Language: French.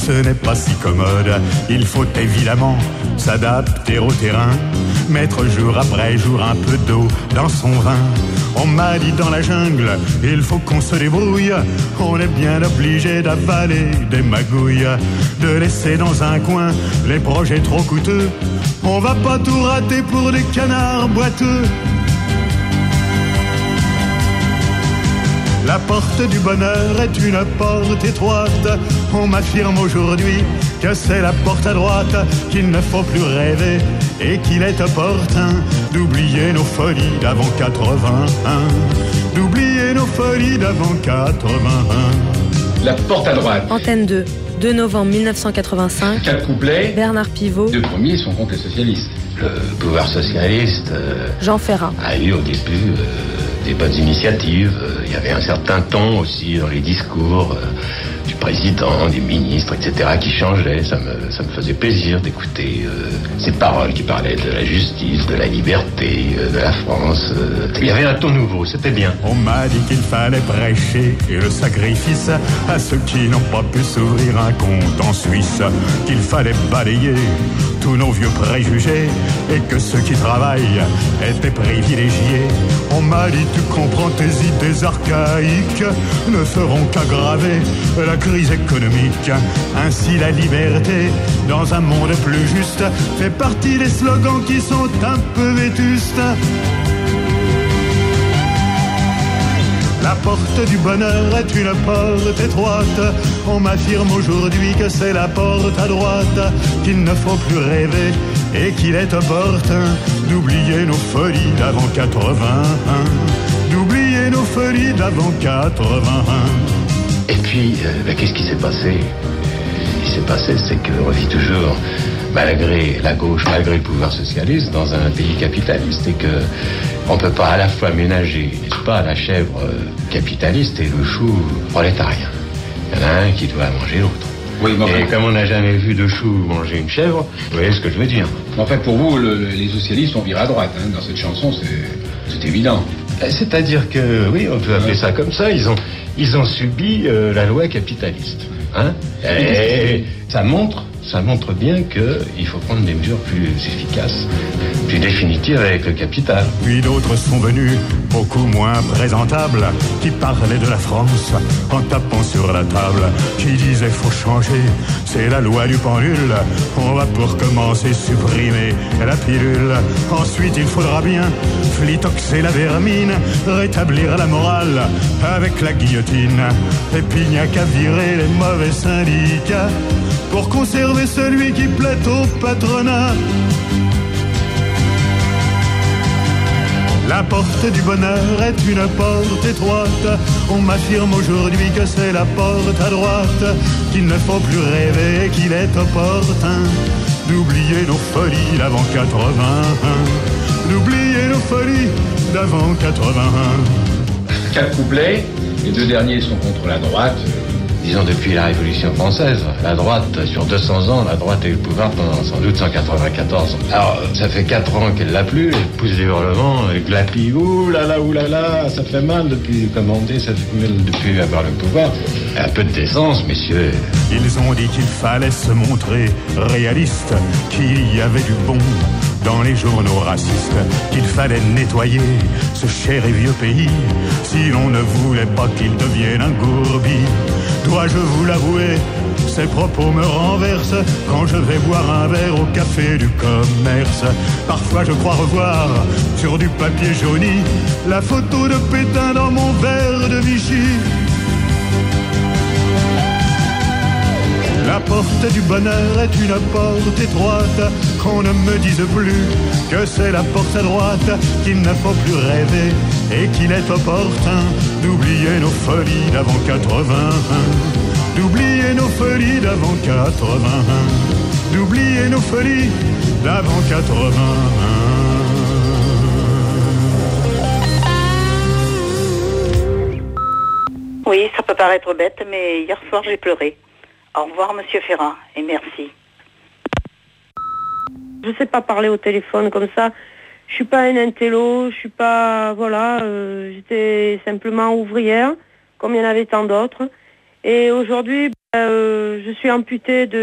ce n'est pas si commode. Il faut évidemment s'adapter au terrain, mettre jour après jour un peu d'eau dans son vin. On m'a dit dans la jungle, il faut qu'on se débrouille. On est bien obligé d'avaler des magouilles, de laisser dans un coin les projets trop coûteux. On va pas tout rater pour des canards boiteux. La porte du bonheur est une porte étroite. On m'affirme aujourd'hui que c'est la porte à droite, qu'il ne faut plus rêver et qu'il est opportun d'oublier nos folies d'avant 81. D'oublier nos folies d'avant 81. La porte à droite. Antenne 2, 2 novembre 1985. 4 couplets. Bernard Pivot. 2 premiers sont contre les socialistes. Le pouvoir socialiste Jean Ferrat a eu au début des bonnes initiatives. Il y avait un certain ton aussi dans les discours du président, des ministres, etc. qui changeaient. Ça me faisait plaisir d'écouter ces paroles qui parlaient de la justice, de la liberté, de la France. Il y avait un ton nouveau, c'était bien. On m'a dit qu'il fallait prêcher le sacrifice à ceux qui n'ont pas pu s'ouvrir un compte en Suisse, qu'il fallait balayer tous nos vieux préjugés et que ceux qui travaillent étaient privilégiés. On m'a dit tu comprends, tes idées archaïques ne feront qu'aggraver la crise économique. Ainsi la liberté dans un monde plus juste fait partie des slogans qui sont un peu vétustes. La porte du bonheur est une porte étroite. On m'affirme aujourd'hui que c'est la porte à droite, qu'il ne faut plus rêver et qu'il est opportun d'oublier nos folies d'avant 81. D'oublier nos folies d'avant 81. Et puis, qu'est-ce qui s'est passé ? Ce qui s'est passé, c'est qu'on vit toujours, malgré la gauche, malgré le pouvoir socialiste, dans un pays capitaliste, et que on ne peut pas à la fois ménager, n'est-ce pas, la chèvre capitaliste et le chou prolétarien. Il y en a un qui doit manger l'autre. Oui, et comme on n'a jamais vu de chou manger une chèvre, vous voyez ce que je veux dire. En fait, pour vous, les socialistes ont viré à droite. Hein. Dans cette chanson, c'est évident. C'est-à-dire que, oui, on peut appeler ça comme ça, ils ont subi la loi capitaliste. Hein, et ça montre bien qu'il faut prendre des mesures plus efficaces, plus définitives avec le capital. Puis d'autres sont venus, beaucoup moins présentables, qui parlaient de la France en tapant sur la table, qui disaient faut changer, c'est la loi du pendule, on va pour commencer supprimer la pilule. Ensuite il faudra bien flitoxer la vermine, rétablir la morale avec la guillotine. Et puis il n'y a qu'à virer les mauvais syndicats pour conserver celui qui plaît au patronat. La porte du bonheur est une porte étroite. On m'affirme aujourd'hui que c'est la porte à droite, qu'il ne faut plus rêver et qu'il est opportun d'oublier nos folies d'avant 81. D'oublier nos folies d'avant 81. 4 couplets, les 2 derniers sont contre la droite. Disons depuis la Révolution française, la droite, sur 200 ans, la droite a eu le pouvoir pendant sans doute 194 ans. Alors, ça fait 4 ans qu'elle l'a plus, elle pousse des hurlements, elle glapit, oulala, ça fait mal depuis commander, ça fait mal depuis avoir le pouvoir. Un peu de décence, messieurs. Ils ont dit qu'il fallait se montrer réaliste, qu'il y avait du bon dans les journaux racistes, qu'il fallait nettoyer ce cher et vieux pays, si l'on ne voulait pas qu'il devienne un gourbi. Dois-je vous l'avouer, ces propos me renversent quand je vais boire un verre au café du commerce. Parfois je crois revoir sur du papier jauni la photo de Pétain dans mon verre de Vichy. La porte du bonheur est une porte étroite, qu'on ne me dise plus que c'est la porte à droite, qu'il ne faut plus rêver et qu'il est opportun d'oublier nos folies d'avant 81. D'oublier nos folies d'avant 81. D'oublier nos folies d'avant 81. Oui, ça peut paraître bête, mais hier soir j'ai pleuré. Au revoir, Monsieur Ferrat, et merci. Je sais pas parler au téléphone comme ça. Je suis pas un intello, je suis pas... Voilà, j'étais simplement ouvrière, comme il y en avait tant d'autres. Et aujourd'hui... Je suis amputée de